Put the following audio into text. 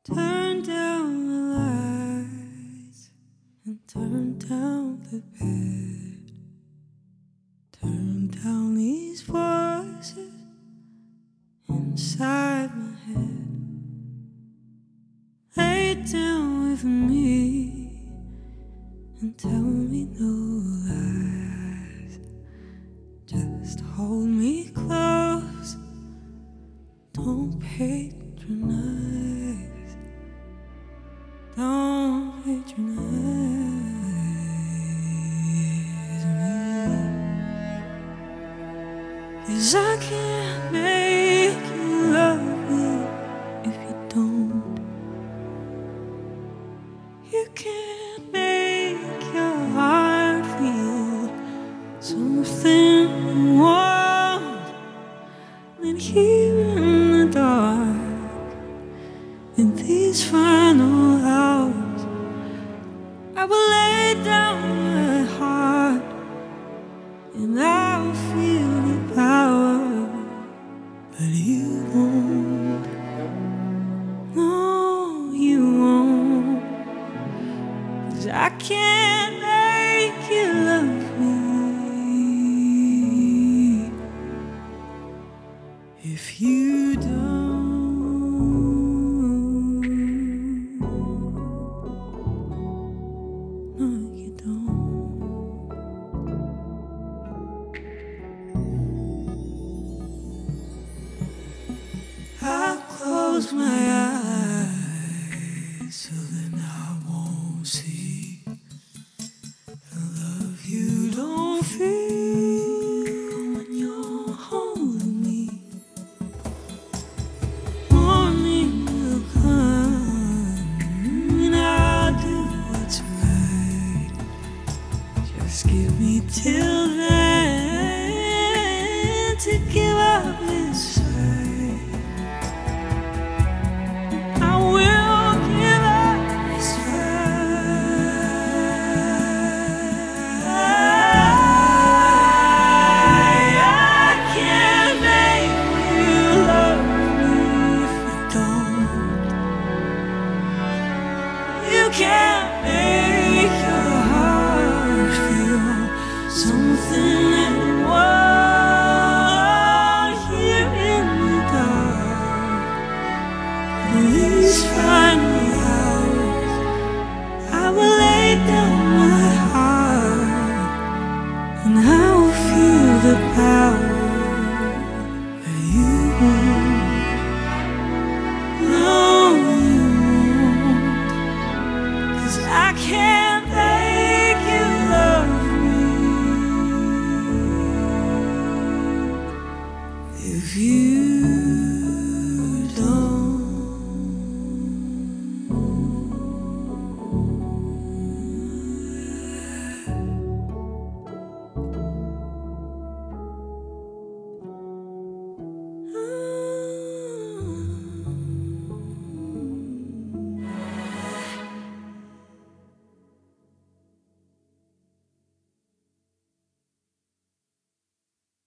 Turn down the lights and turn down the bed. Turn down these voices inside my head. Lay down with me and tell me no lies. Just hold me close, don't patronize. Don't patronize me, 'cause I can't make you love me if you don't. You can't make your heart feel something warm. And here in the dark, in these final hours, I will lay down my heart and I'll feel the power. But you won't, no you won't, 'cause I can't make you love me if you don't. No, you don't. I'll close my eyes so then I won't see the love you don't feel when you're holding me. Morning will come and I'll do what's right. Just give me till then to give up this fight. I will give up this fight. I can't make you love me if you don't. You can't make your heart feel something anymore. Here in the dark, in these final hours, I will lay down my heart and I will feel the power. But you won't, no you won't, 'cause I can't make you love me if you